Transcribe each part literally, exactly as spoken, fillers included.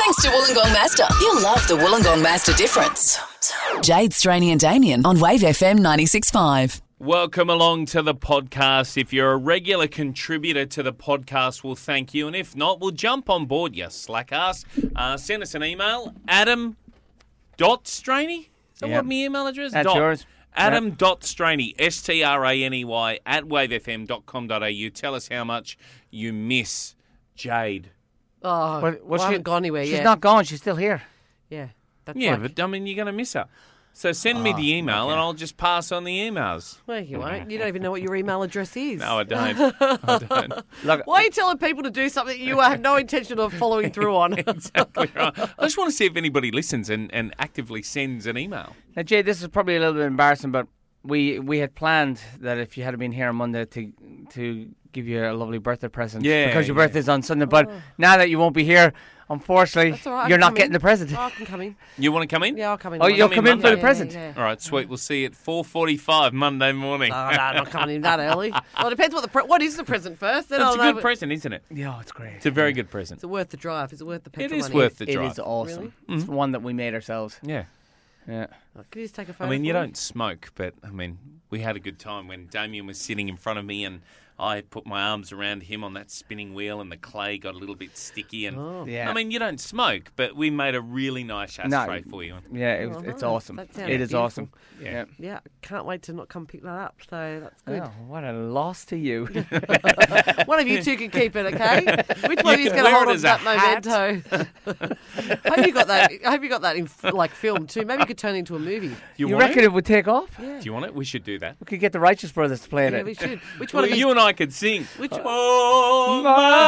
Thanks to Wollongong Master. You'll love the Wollongong Master difference. Jade, Straney and Damien on Wave F M ninety-six point five. Welcome along to the podcast. If you're a regular contributor to the podcast, we'll thank you. And if not, we'll jump on board, you slack ass. Uh, send us an email, Adam dot Straney. Is that Yep. what my email address? That's dot. yours. Adam dot Straney, S T R A N E Y, at wave f m dot com dot a u. Tell us how much you miss Jade. Oh, Well, well, well, I she- haven't gone anywhere She's yet. not gone. She's still here. Yeah. That's Yeah, like, but I mean, you're going to miss her. So send me the email and I'll just pass on the emails. Well, you won't. You don't even know what your email address is. No, I don't. I don't. Look, Why are you telling people to do something you have no intention of following through on? Exactly right. I just want to see if anybody listens and, and actively sends an email. now, Jay, this is probably a little bit embarrassing, but we we had planned that if you had been here on Monday to to give you a lovely birthday present. Yeah, Because your yeah. birthday's on Sunday. But now that you won't be here, unfortunately, That's all right, I you're can not come getting in. the present. Oh, I can come in. You want to come in? Yeah, I'll come in. Oh, you'll come come in in for the Monday. present. Yeah, yeah. All right, sweet. We'll see you at four forty-five Monday morning. Oh, no, I'm not coming in that early. Well, it depends what the pre- what is the present first. Then It's I'll a know good if- present, isn't it? Yeah, it's great. It's a very good present. Is it worth the drive? Is it worth the It petrol is money? worth the It drive. is awesome. Really? It's one that we made ourselves. Yeah. Yeah. Oh, can you just take a I photo? mean, you for me? don't smoke, but, I mean, we had a good time when Damien was sitting in front of me and I put my arms around him on that spinning wheel and the clay got a little bit sticky. And Oh. Yeah. I mean, you don't smoke, but we made a really nice No. ashtray for you. Yeah, it, Oh, it's nice. awesome. That sounds It is beautiful. awesome. Yeah. Yeah, can't wait to not come pick that up. So that's good. Oh, what a loss to you. One of you two can keep it, okay? Which one of You you's can going to wear hold it on as to a that hat. memento? I hope you got that. I hope you got that in like film too. Maybe you could turn it into a movie. You, You want reckon it? it would take off? Yeah, Do you want it? We should do that. We could get the Righteous Brothers to play yeah, it. we should. Which one Well, of these? you and I could sing. Which, Oh,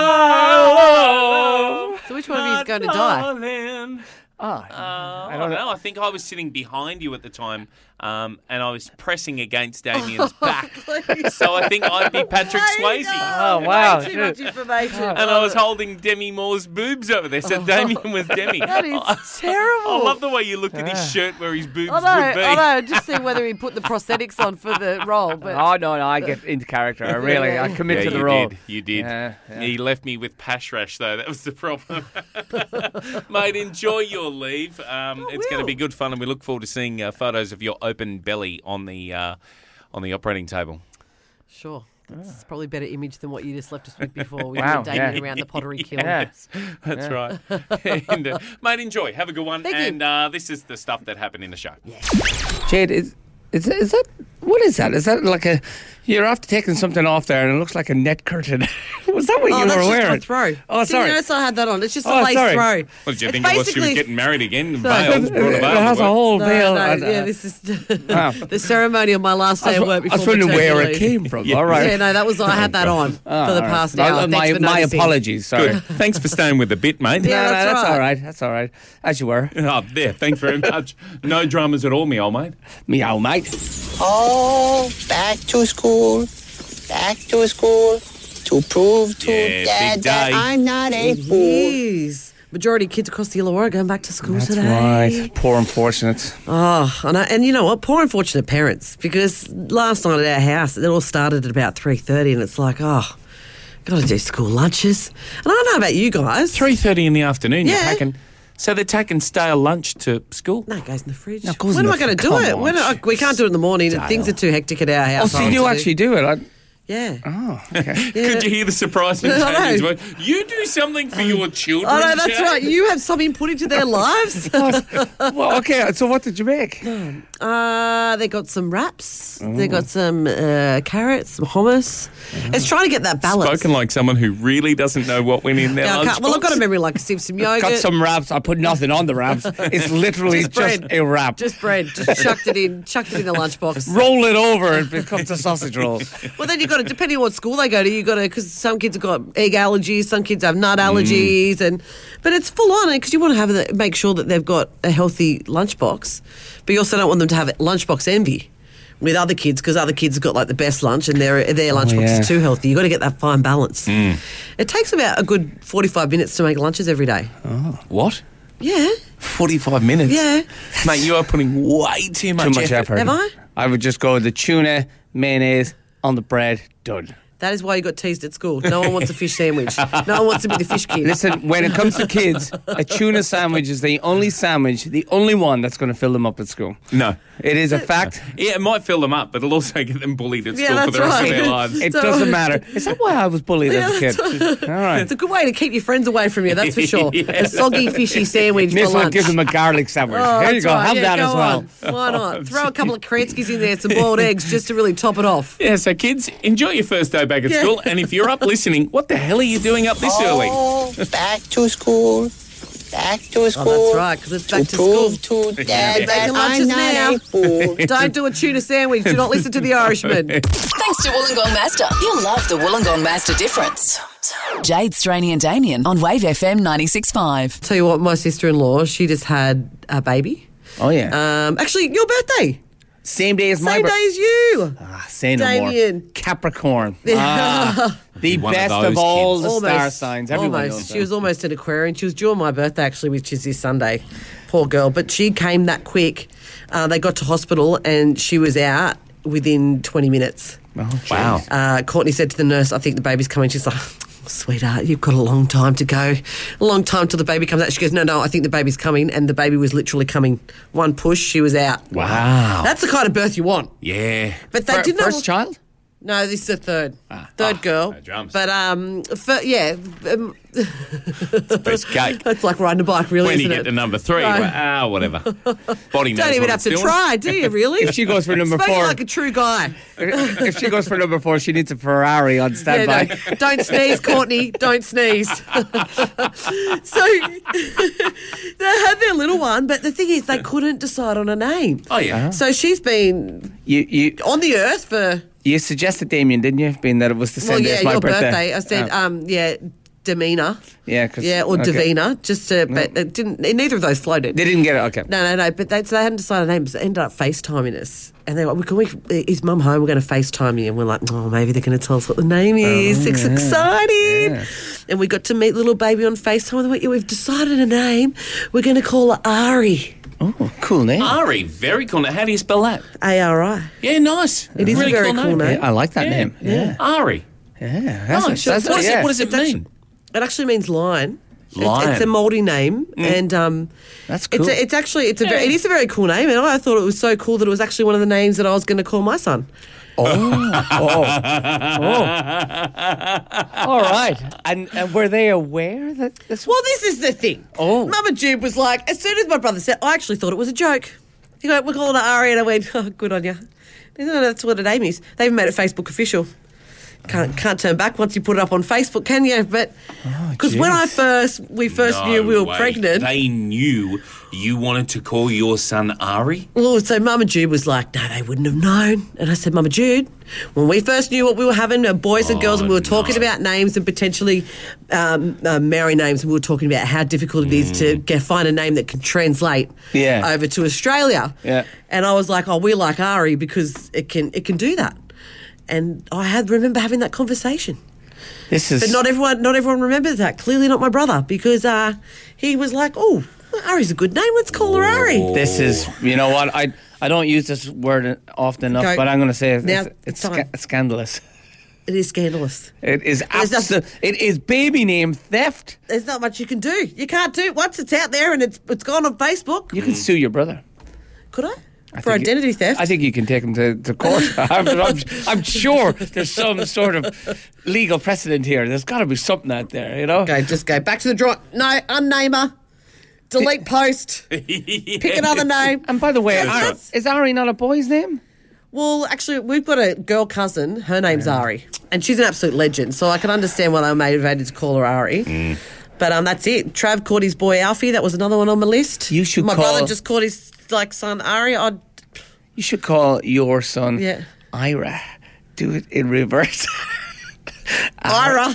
my so which one of you is going to my die? darling. Ah, Uh, I don't don't know. know. I think I was sitting behind you at the time, um, and I was pressing against Damien's back. So I think I'd be Patrick Swayze. Oh, wow. Way too much information. And I was holding Demi Moore's boobs over there, so Damien was Demi. That is I, terrible. I love the way you looked at his shirt where his boobs I know, would be. I know. Just see whether he put the prosthetics on for the role. But Oh, no, no, I get into character. I really, I commit Yeah, to the you role. did. You did. Yeah, yeah. He left me with pash rash, though. That was the problem. Mate, enjoy your leave. Um, it's going to will. be good fun, and we look forward to seeing uh, photos of your open belly on the uh, on the operating table. sure, that's probably a better image than what you just left us with before. We Wow, were dating yeah. around the pottery kiln. Yeah. That's right. and, uh, mate, enjoy. Have a good one. Thank you. and uh, this is the stuff that happened in the show. Jade, is, is, is that, what is that? Is that like a, you're after taking something off there and it looks like a net curtain. Was that what Oh, you that's were just wearing? my throw. Oh, Didn't sorry. notice I had that on. It's just a Oh, lace sorry. throw. What did you It's think it was? She was basically- getting married again? No. Veils brought a It veil has to a work. whole No, veil. no, and, uh, yeah, this is Wow. the ceremony on my last day I of was, work I before was wondering where maternity it leave. came from. Yeah. All right. Yeah, no, that was I had that on for the all right. past Well, hour. Thanks my, for my noticing. apologies. Sorry. Good. Thanks for staying with the bit, mate. Yeah, No, no, that's that's right. all right. That's all right. As you were. Oh, there. Thanks very much. No dramas at all, me old mate. Meow, mate. Oh, back to school, back to school, to prove to Yeah, Dad big that day. I'm not a fool. Jeez. Majority of kids across the Illawarra are going back to school That's today. right. Poor unfortunates. Oh, and, I, and you know what? Poor unfortunate parents, because last night at our house, it all started at about three thirty, and it's like, oh, got to do school lunches. And I don't know about you guys. three thirty in the afternoon, you're Yeah. taking... So they're taking stale lunch to school? No, it goes in the fridge. No, it goes when in am I the going to fr- do come it? on. When I, we can't do it in the morning. and Things are too hectic at our Oh, house. so you do actually do it. I, Yeah. oh, okay. Yeah. Could you hear the surprise in I Jamie's know. voice? You do something for your children, Oh, no, that's Jane. right. You have some input into their lives. Well, okay, so what did you make? Uh, they got some wraps. They got some uh, carrots, some hummus. It's trying to get that balance. Spoken like someone who really doesn't know what went in their Yeah, I can't- well, I've got a lunchbox. memory like some, some yogurt. Got some wraps. I put nothing on the wraps. It's literally Just just, bread. a wrap. Just bread. Just chucked it in. Chucked it in the lunchbox. roll it over and it becomes a sausage roll. Well, then you got to, depending on what school they go to, you got to, because some kids have got egg allergies, some kids have nut allergies, and but it's full on because you want to have the, make sure that they've got a healthy lunchbox, but you also don't want them to have lunchbox envy with other kids because other kids have got like the best lunch and their their lunchbox yeah. is too healthy. You got to get that fine balance. It takes about a good forty-five minutes to make lunches every day. What? Yeah, forty-five minutes? yeah. Mate, you are putting way too much, Too much effort. Have I? I would just go the tuna, mayonnaise on the bread, done. That is why you got teased at school. No one wants a fish sandwich. No one wants to be the fish kid. Listen, when it comes to kids, a tuna sandwich is the only sandwich, the only one that's going to fill them up at school. No. It is a fact. Yeah, it might fill them up, but it'll also get them bullied at Yeah, school for that's the rest right. of their lives. It So- doesn't matter. Is that why I was bullied as a kid? All right. It's a good way to keep your friends away from you, that's for sure. Yeah. A soggy, fishy sandwich This for one lunch. gives them a garlic sandwich. Oh, Here you that's go. right. Have Yeah, that go as well. on. Why not? Throw a couple of Kranskis in there, some boiled eggs, just to really top it off. Yeah, so kids, enjoy your first day back at Yeah. school. And if you're up listening, what the hell are you doing up this early? Oh, back to school. Back to school. Oh, that's right, because it's back to school. prove to Dad Yeah. that Making lunches I'm not now. a fool. Don't do a tuna sandwich. Do not listen to the Irishman. Thanks to Wollongong Master. You'll love the Wollongong Master difference. Jade, Straney and Damien on Wave F M ninety-six point five. Tell you what, my sister-in-law, she just had a baby. Oh, yeah. Um, actually, your birthday. Same day as my Same birthday. day as you. Ah, say no Damien. more. Capricorn. Ah, the One of best those of all kids. the Almost. star signs. Everyone almost. knows She that. was almost an Aquarian. She was due on my birthday, actually, which is this Sunday. Poor girl. But she came that quick. Uh, they got to hospital and she was out within twenty minutes. Oh, Wow. Uh, Courtney said to the nurse, I think the baby's coming. She's like, sweetheart, you've got a long time to go. A long time till the baby comes out. She goes, no, no, I think the baby's coming. And the baby was literally coming. One push, she was out. Wow. That's the kind of birth you want. Yeah. But they Fir- didn't First child? No, this is a third. Third Oh, girl. no drums. But, um, for, yeah. Um, Piece of cake. It's like riding a bike, really, When you isn't get it? to number three, Right. well, ah, whatever. Body knows Don't even what have it's to doing. try, do you, really? If she goes for number Spoken four, like a true guy. if she goes for number four, she needs a Ferrari on Yeah, standby. no, don't sneeze, Courtney. Don't sneeze. so they had their little one, but the thing is, they couldn't decide on a name. Oh, yeah. So she's been You you on the earth for you suggested, Damien, didn't you? Being that it was the same well, day yeah, as my your birthday. birthday. I said, Oh. um, yeah, Demeanor. yeah, 'cause- Yeah, or okay. Davina. Just to, but it didn't. Neither of those floated. They didn't get it. Okay. No, no, no. But they, so they hadn't decided names. They ended up FaceTiming us. And they were like, can we, is mum home? We're going to FaceTime you. And we're like, oh, maybe they're going to tell us what the name is. It's yeah. exciting. Yeah. And we got to meet little baby on FaceTime. And they went, yeah, we've decided a name. We're going to call her Ari. Oh, cool name. Ari, very cool. How do you spell that? A R I. Yeah, nice. It is a really very cool name. Yeah, I like that Yeah. name. Yeah. Ari. Yeah. That's Nice. a, that's what, a, is yeah. it, what does it It's actually- mean? It actually means lion. It's, Lion. it's a Māori name, and um, That's it's cool. a, it's actually it's a very, it is a very cool name, and I thought it was so cool that it was actually one of the names that I was going to call my son. Oh, oh, oh. All right. And, and were they aware that this was... Well, this is the thing. Oh. Mama Jude was like, as soon as my brother said, I actually thought it was a joke. He go, we're calling her Ari, and I went, oh, good on you. No, no, that's what a name is. They even made it Facebook official. Can't can't turn back once you put it up on Facebook, can you? But because when I jeez. first we first knew we were way. pregnant, They knew you wanted to call your son Ari? well, so Mama Jude was like, no, they wouldn't have known. And I said, Mama Jude, when we first knew what we were having, uh, boys and girls, and we were talking no. about names and potentially um, uh, marry names, and we were talking about how difficult it is to get, find a name that can translate Yeah. over to Australia. Yeah. And I was like, oh, we like Ari because it can it can do that. And I had remember having that conversation. This is... But not everyone not everyone remembers that. Clearly not my brother, because uh, he was like, oh, Ari's a good name, let's call her Ari. This is, you know what, I I don't use this word often enough, Go. but I'm going to say it, Now it's, it's it's time. sca- scandalous. It is scandalous. It is There's absolute. It is baby name theft. There's not much you can do. You can't do once it's out there and it's it's gone on Facebook. You can sue your brother. Could I? I For think you- identity theft? I think you can take him to, to court. I'm, I'm, I'm sure there's some sort of legal precedent here. There's got to be something out there, you know? Okay, just go back to the draw. No, unname her. Delete post. Pick another name. And by the way, Yes, Ari, that's- is Ari not a boy's name? Well, actually, we've got a girl cousin. Her name's Ari, and she's an absolute legend. So I can understand why they were motivated to call her Ari. Mm. But um, that's it. Trav called his boy Alfie. That was another one on my list. You should My call- brother just called his like son Ari. I'd You should call your son Yeah. Ira. Do it in reverse. Ira,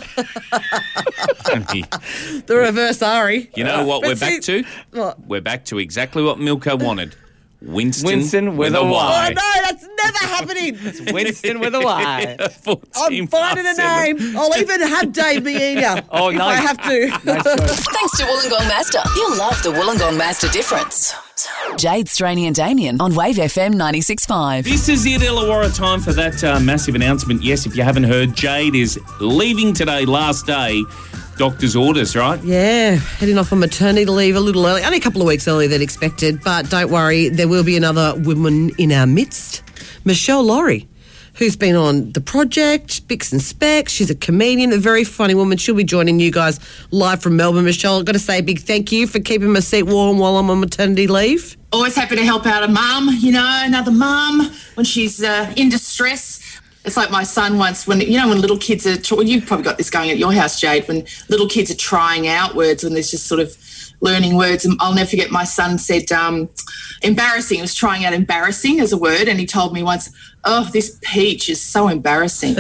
the reverse Ari. You know what But we're back see- to? What? We're back to exactly what Milka wanted. Winston, Winston with a Oh Y. no, that's never happening. Winston with a Y. I'm finding a name. I'll even have Dave Meania Oh, if nice. I have to. Nice choice. Thanks to Wollongong Master. You'll love the Wollongong Master difference. Jade, Straney and Damien on Wave F M ninety-six point five. This is it, Illawarra time for that uh, massive announcement. Yes, if you haven't heard, Jade is leaving today, last day. Doctor's orders, right? Yeah, heading off on maternity leave a little early, only a couple of weeks earlier than expected, but don't worry, there will be another woman in our midst, Michelle Laurie, who's been on The Project, Bix and Specs. She's a comedian, a very funny woman. She'll be joining you guys live from Melbourne. Michelle, I've got to say a big thank you for keeping my seat warm while I'm on maternity leave. Always happy to help out a mum, you know, another mum when she's uh, in distress. It's like my son once, when, you know, when little kids are, well, you've probably got this going at your house, Jade, when little kids are trying out words and there's just sort of learning words. And I'll never forget, my son said um, embarrassing. He was trying out embarrassing as a word, and he told me once, oh, this peach is so embarrassing.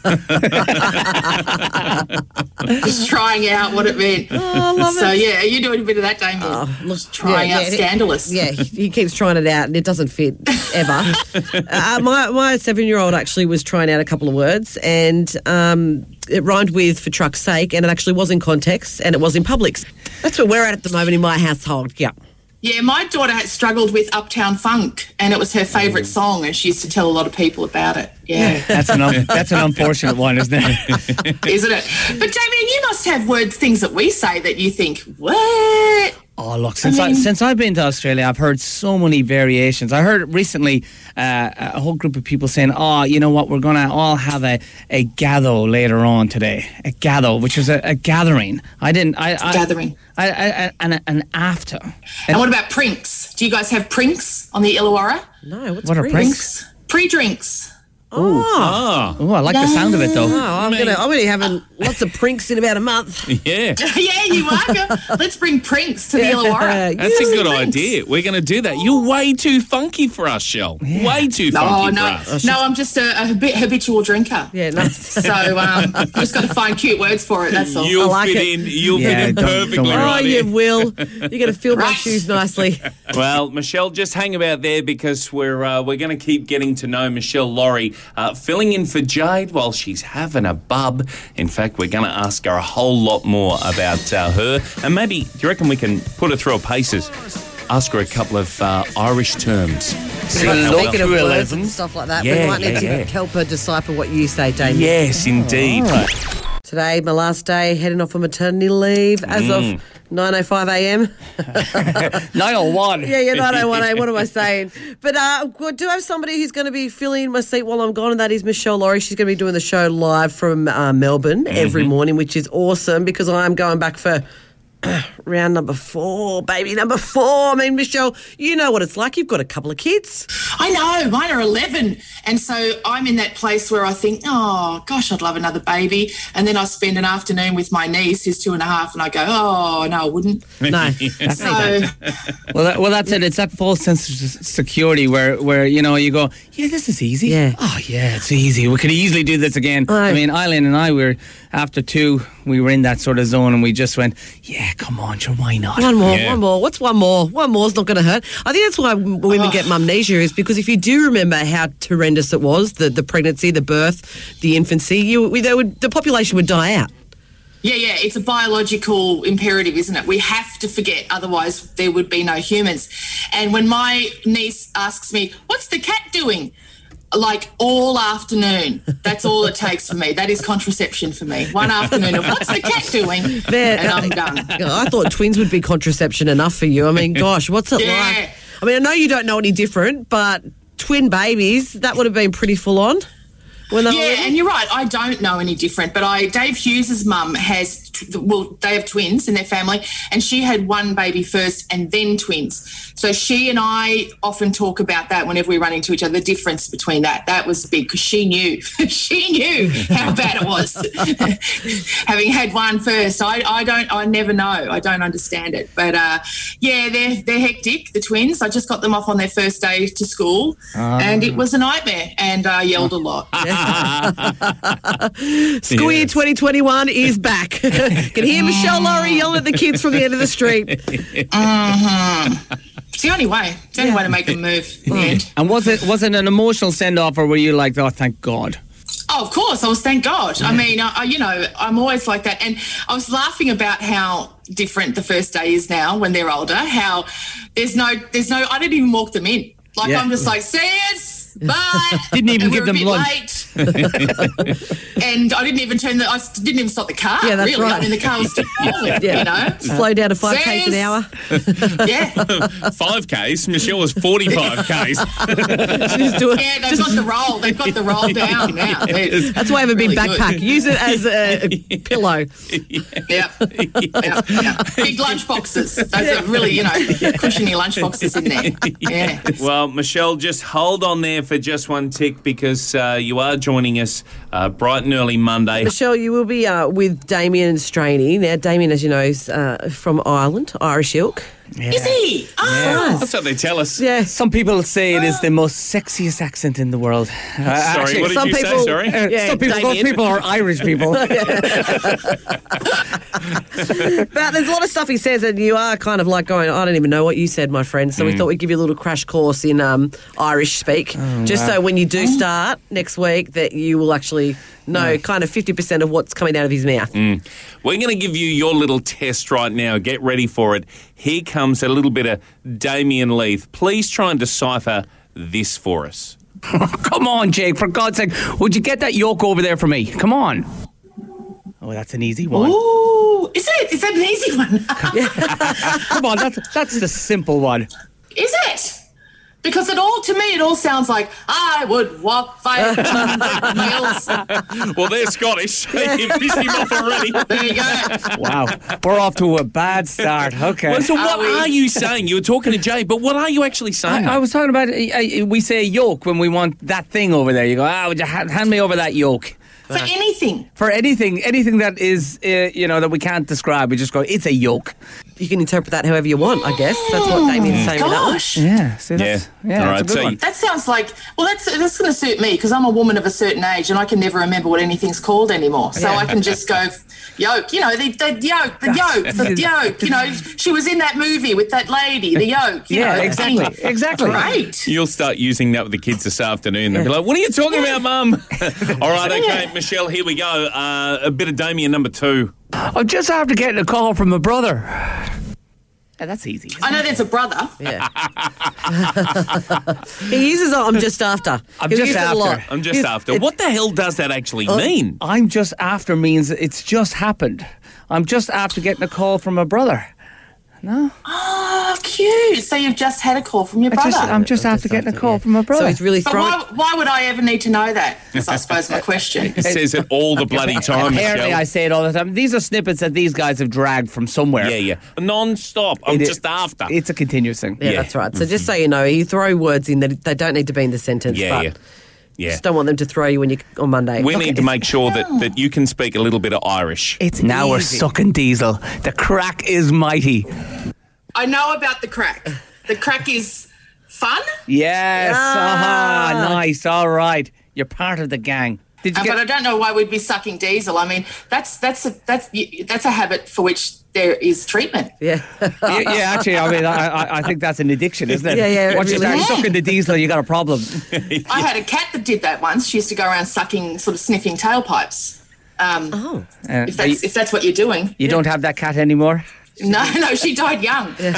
Just trying out what it meant. Oh, I love so, it. yeah, are you doing a bit of that, Damien? Oh, look, Just trying yeah, out yeah, scandalous. Yeah, he, he keeps trying it out and it doesn't fit ever. uh, my my seven-year-old actually was trying out a couple of words, and um, it rhymed with for truck's sake, and it actually was in context and it was in Publix. That's where we're at at the moment in my household. Yeah. Yeah, my daughter had struggled with Uptown Funk, and it was her favourite song, and she used to tell a lot of people about it. Yeah. That's an un- that's an unfortunate one, isn't it? Isn't it? But, Damien, you must have words, things that we say that you think, what? Oh, look, since I I mean- since I've been to Australia, I've heard so many variations. I heard recently uh, a whole group of people saying, oh, you know what, we're going to all have a, a gatho later on today. A gatho, which is a, a gathering. I didn't... I, I, Gathering. I, I, I, and an after. And what about prinks? Do you guys have prinks on the Illawarra? No, what's What are prinks? prinks? Pre-drinks. Oh, Ah, Oh, I like the sound of it, though. oh I'm gonna. I'm gonna be having lots of prinks in about a month. yeah. Yeah, you are. Let's bring prinks to the Illawarra. That's a good Prinks. idea. We're going to do that. You're way too funky for us, Shell. Way too funky Oh, for no. us. No, I'm just a, a habi- habitual drinker. Yeah, no. So um, you just got to find cute words for it, that's all. You'll I like fit it. in. You'll Yeah, fit in don't- perfectly don't worry. Oh, right you in. will. You're going to fill my Right. shoes nicely. Well, Michelle, just hang about there because we're uh, we're going to keep getting to know Michelle Laurie, uh, filling in for Jade while she's having a bub. In fact, we're going to ask her a whole lot more about uh, her, and maybe, do you reckon we can put her through her paces? Ask her a couple of uh, Irish terms. See how well- Speaking of through words eleven. and stuff like that, Yeah, we might need yeah, to yeah. help her decipher what you say, Damien. Yes, indeed. Today, my last day, heading off on maternity leave as Mm. of nine oh five a.m. nine oh one. Yeah, yeah, nine oh one a.m. What am I saying? But uh, I do have somebody who's going to be filling my seat while I'm gone, and that is Michelle Laurie. She's going to be doing the show live from uh, Melbourne every morning, which is awesome because I'm going back for round number four, baby, number four. I mean, Michelle, you know what it's like. You've got a couple of kids. I know, mine are eleven. And so I'm in that place where I think, oh, gosh, I'd love another baby. And then I spend an afternoon with my niece who's two and a half and I go, oh, no, I wouldn't. No. So, Well, that, well, that's it. It's that false sense of s- security where, where you know, you go, yeah, this is easy. Yeah. Oh, yeah, it's easy. We could easily do this again. Aye. I mean, Eileen and I were, after two, we were in that sort of zone and we just went, yeah, come on, sure, why not? One more, Yeah. one more. What's one more? One more's not going to hurt. I think that's why w- women get mumnesia is because if you do remember how horrendous it was, the, the pregnancy, the birth, the infancy, you we, they would, the population would die out. yeah, yeah, it's a biological imperative, isn't it? We have to forget, otherwise there would be no humans. And when my niece asks me, what's the cat doing? Like all afternoon. That's all it takes for me. That is contraception for me. One afternoon of what's the cat doing? Man, and I'm done. I thought twins would be contraception enough for you. I mean, gosh, what's it Yeah. like? I mean, I know you don't know any different, but twin babies, that would have been pretty full on. When they were Yeah, little. and you're right. I don't know any different, but I Dave Hughes's mum has t- well, they have twins in their family, and she had one baby first and then twins. So she and I often talk about that whenever we run into each other. The difference between that that was big because she knew she knew how bad it was having had one first. I, I don't. I never know. I don't understand it. But uh, yeah, they're they're hectic. The twins. I just got them off on their first day to school, and it was a nightmare. And I yelled a lot. School year Yes. twenty twenty-one is back. Can hear Michelle Laurie yelling at the kids from the end of the street. It's the only way. It's the only way to make them move in the end. And was it was it an emotional send off, or were you like, oh, thank God? Oh, of course. I was, thank God. I mean, I, I, you know, I'm always like that. And I was laughing about how different the first day is now when they're older. How there's no, there's no, I didn't even walk them in. Like Yeah. I'm just like, see us, bye. Didn't even And give we were them a bit lunch. late. And I didn't even turn the, I s- didn't even stop the car. Yeah, that's really. right. I mean, the car was still rolling, Yeah. you know. Slow down to five k's an Says- hour. Yeah, Five Ks. Michelle was forty-five Ks. Just do it. yeah, they've got the roll. They've got the roll down now. They're That's why I have a big really good. backpack. Use it as a pillow. Yeah. yeah, yeah. Big lunch boxes. Those are really, you know, cushiony lunch boxes in there. Yeah. Well, Michelle, just hold on there for just one tick because uh, you are joining us uh, bright and early Monday. Michelle, you will be uh, with Damien and Straney. Now, Damien, as you know, is uh, from Ireland, Irish ilk. Is he? Oh, That's what they tell us. Yeah. Some people say it is the most sexiest accent in the world. Uh, Sorry, actually, what did some you people- say? Sorry. uh, Yeah, some people, those Damien. people are Irish people. But there's a lot of stuff he says, and you are kind of like going, I don't even know what you said, my friend. So we thought we'd give you a little crash course in um, Irish speak, just so when you do start next week, that you will actually know kind of fifty percent of what's coming out of his mouth. We're going to give you your little test right now. Get ready for it. Here comes a little bit of Damien Leith. Please try and decipher this for us. Come on, Jake, for God's sake. Would you get that yolk over there for me? Come on. Oh, that's an easy one. Ooh, is it? Is that an easy one? Come on, that's that's the simple one. Is it? Because it all, to me, it all sounds like I would walk five hundred miles. Well, they're Scottish. You pissed him off already. There you go. Wow, we're off to a bad start. Okay. Well, so what Are we- are you saying? You were talking to Jay, but what are you actually saying? I, I was talking about, uh, uh, we say yolk when we want that thing over there. You go, ah, would you ha- hand me over that yolk? For anything. For anything, anything that is, uh, you know, that we can't describe, we just go, it's a yolk. You can interpret that however you want, I guess. That's what Damien's saying with that one. Gosh. Yeah, see, that's, Yeah. yeah, All that's right, a good so one. you- That sounds like, well, that's that's going to suit me because I'm a woman of a certain age and I can never remember what anything's called anymore. So I can just go, yolk, you know, the, the yolk, the yolk, the yolk. You know, she was in that movie with that lady, the yolk. You Yeah, know, exactly, thing. exactly. Great. You'll start using that with the kids this afternoon. They'll be like, what are you talking about, Mum? All right, okay, Michelle, here we go. Uh, a bit of Damien number two. I'm just after getting a call from my brother. Yeah, that's easy. isn't I know it? there's a brother. Yeah. He uses it, I'm just after. I'm He'll just use it a after. lot. I'm just He's- after. it- What the hell does that actually mean? I'm just after means it's just happened. I'm just after getting a call from my brother. No? Oh, cute. So you've just had a call from your I brother. just, I'm just after getting a call from my brother. So he's really but throwing. why, why would I ever need to know that? Is I suppose my question. It says it all the bloody time, Apparently, Michelle. I say it all the time. These are snippets that these guys have dragged from somewhere. Yeah, yeah. Non-stop. I'm It is- just after. It's a continuous thing. Yeah, Yeah. that's right. So just so you know, you throw words in that they don't need to be in the sentence. Yeah, but yeah. Yeah. Just don't want them to throw you when you on Monday. We need to make sure that, that you can speak a little bit of Irish. It's now we're easy. sucking diesel. The crack is mighty. I know about the crack. The crack is fun, Yes. Ah. Ah, nice. All right. You're part of the gang. Did you uh, but I get? don't know why we'd be sucking diesel. I mean, that's that's a, that's that's a habit for which there is treatment. Yeah. yeah, yeah, actually, I mean, I, I, I think that's an addiction, isn't it? Yeah, yeah, it Once you really start is. sucking the diesel, you got a problem. I had a cat that did that once. She used to go around sucking, sort of sniffing tailpipes. Um, Oh. Uh, if that's if that's what you're doing. you don't have that cat anymore? No, no, she died young. So,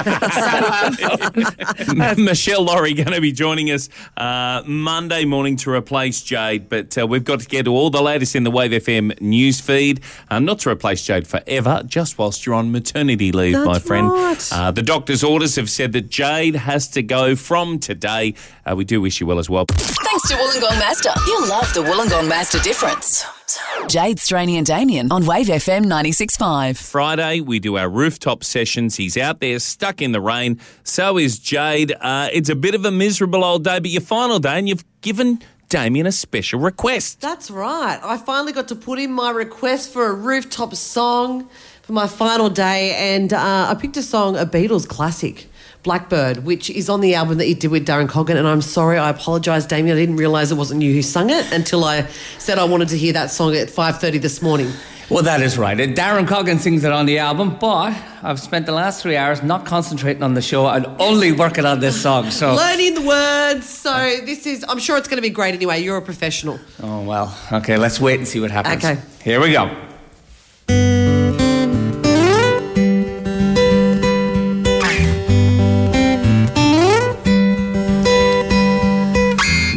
um, Michelle Laurie going to be joining us uh, Monday morning to replace Jade, but uh, we've got to get to all the latest in the Wave F M news feed. Uh, not to replace Jade forever, just whilst you're on maternity leave, That's my friend. right. Uh, the doctor's orders have said that Jade has to go from today. Uh, we do wish you well as well. Thanks to Wollongong Master. You'll love the Wollongong Master difference. Jade, Straney and Damien on Wave F M ninety-six point five. Friday, we do our rooftop sessions. He's out there stuck in the rain. So is Jade. Uh, it's a bit of a miserable old day, but your final day, and you've given Damien a special request. That's right. I finally got to put in my request for a rooftop song for my final day, and uh, I picked a song, a Beatles classic, Blackbird, which is on the album that you did with Darren Coggan. And I'm sorry, I apologise, Damien. I didn't realise it wasn't you who sung it until I said I wanted to hear that song at five thirty this morning. Well, that is right. Darren Coggan sings it on the album, but I've spent the last three hours not concentrating on the show and only working on this song. So, Learning the words. So this is, I'm sure it's going to be great anyway. You're a professional. oh well. Okay, let's wait and see what happens. Okay. Here we go.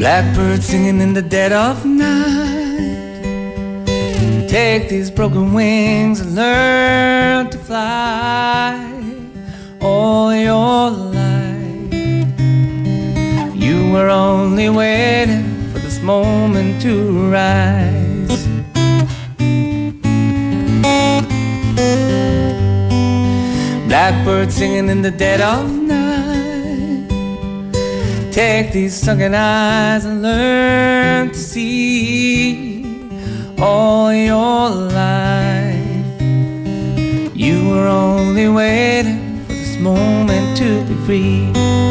Blackbird singing in the dead of night. Take these broken wings and learn to fly. All your life you were only waiting for this moment to rise. Blackbird singing in the dead of night. Take these sunken eyes and learn to see. All your life you were only waiting for this moment to be free.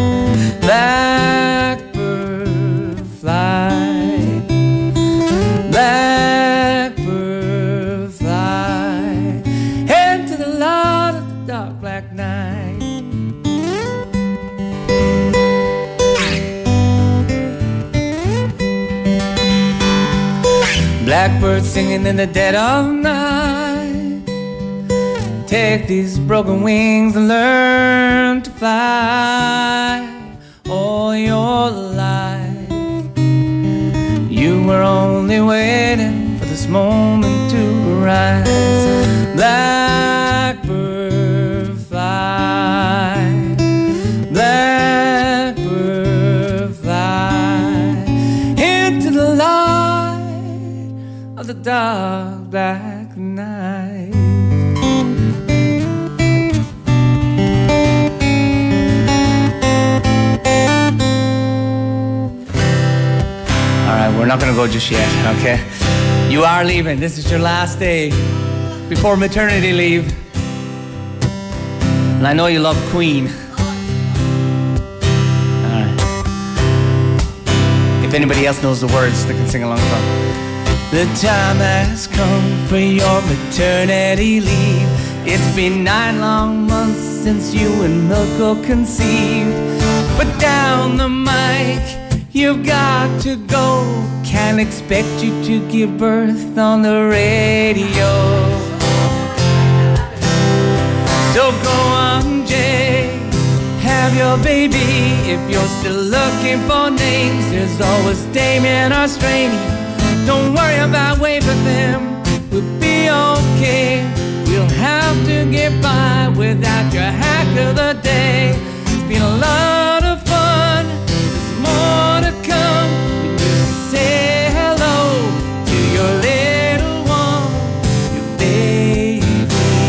Blackbird fly, blackbird fly, head to the light of the dark black night. Blackbird singing in the dead of night. Take these broken wings and learn to fly. All your life you were only waiting for this moment to rise. Blackbird fly, blackbird fly, into the light of the dark black night. Alright, we're not going to go just yet, okay? You are leaving. This is your last day before maternity leave. And I know you love Queen. Alright. If anybody else knows the words, they can sing along with them. The time has come for your maternity leave. It's been nine long months since you and Milko conceived. Put down the mic, you've got to go. Can't expect you to give birth on the radio. So go on, Jay, have your baby. If you're still looking for names, there's always Damien or Straney. Don't worry about waving them, we'll be okay. We'll have to get by without your hack of the day. It's been a lot of fun, there's more to come. You just say hello to your little one, your baby.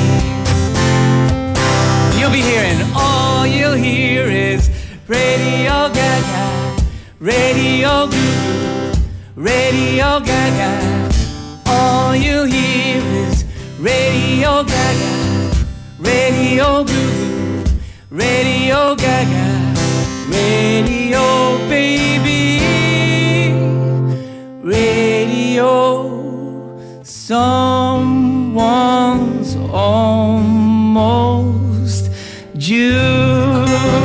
You'll be hearing, all you'll hear is Radio Gaga, Radio Goo, Radio Gaga. All you'll hear is Radio Gaga, Radio Goo, Radio Gaga, Radio baby, Radio. Someone's almost due.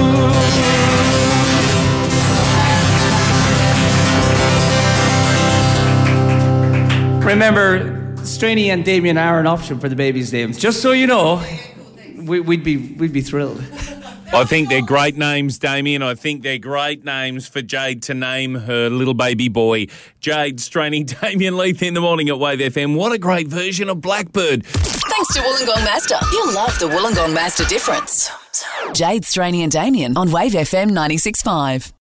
Remember, Straney and Damien are an option for the babies' names. Just so you know, we, we'd be we'd be thrilled. I think they're great names, Damien. I think they're great names for Jade to name her little baby boy. Jade, Straney, Damien Leith in the morning at Wave F M. What a great version of Blackbird. Thanks to Wollongong Master. You'll love the Wollongong Master difference. Jade, Straney and Damien on Wave F M ninety-six point five.